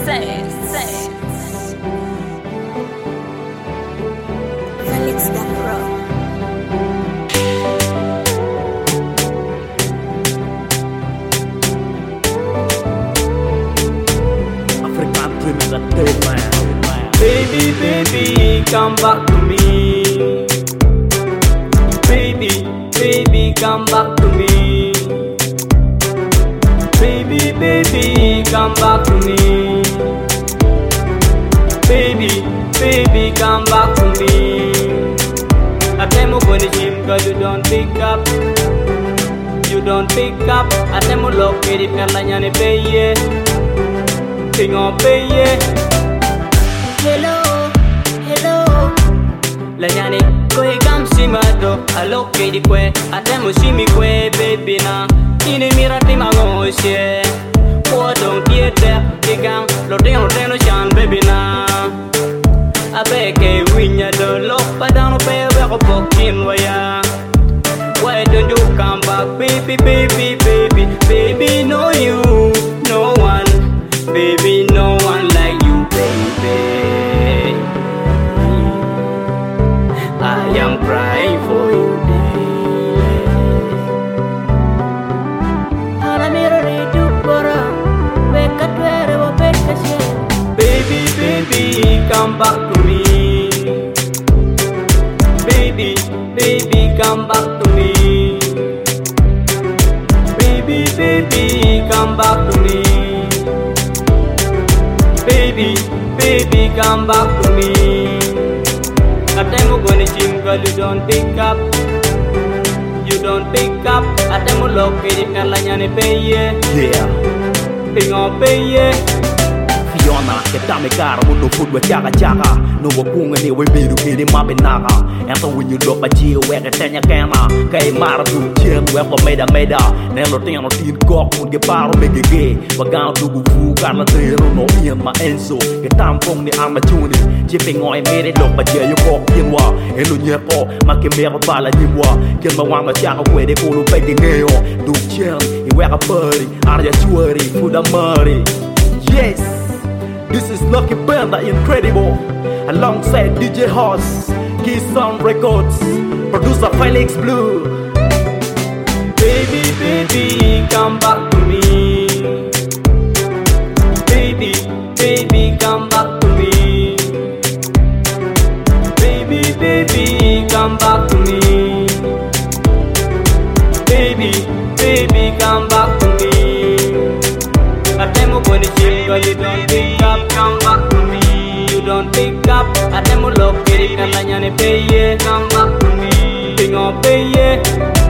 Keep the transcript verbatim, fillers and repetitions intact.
say, say. Felix the Pro. African dream is a dead man. Baby, baby, come back to me. Baby, baby, come back to me. Baby, baby, come back to me. Baby, baby, come back to me. I tell you when the gym, cause you don't pick up. You don't pick up. I tell you look at it, and I can't pay it. King of pay it. Hello, hello. La yani koi kam simado alo ke di kwe atemo simi kwe baby na ini mirati mangoshe ko don kiete digang lo deno deno chan baby na abe ke winya do lo padano pe we ko pokin waya why don't you come back baby baby baby baby no you no one baby no one like you baby I am crying for you, baby. Baby, come back to me. Baby, baby, come back to me. Baby, baby, come back to me. Baby, baby, come back to me. I tell you when the gym, girl, you don't pick up. You don't pick up. I tell you look at it, and I can't pay it. Yeah. King of pay it. Fiona, que dame cara, mundo food with chaga chaga. No wapunga ni we biru kiri mapinaga. And so when you look at you, where the tenya cana, kay mara du chin, where for meda meda. Nelo tiano tin cock, would get paro make a gay. Bagan to fu, carla trero, no me and my enso. Get tampon the amatuni, chipping on a made it look, but yeah, you walk in wa. And on your paw, makimero bala yimwa. Get my one chaga where they go to begging nail. Do chin, you wear a purdy, are you sweary, food a murray. Yes. This is Lucky Band, the incredible, alongside D J Hoss, Key Sound Records, producer Felix Blue. Baby, baby, come back to me. Baby, baby, come back to me. Baby, baby, come back to me. Baby, baby, come back to me. I tell you when it's you, girl, you don't pick up. Come back to me. You don't pick up. I tell you look at it, and I can't pay it. Come back to me. King of pay it.